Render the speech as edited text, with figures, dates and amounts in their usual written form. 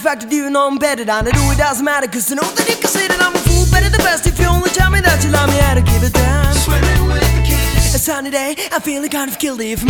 fact that you know I'm better than I do, it doesn't matter, cause I know that you can say that I'm a fool. Better the best if you only tell me that you love me, how to give it down. Swimming with the kids. A sunny day, I'm feeling kind of guilty.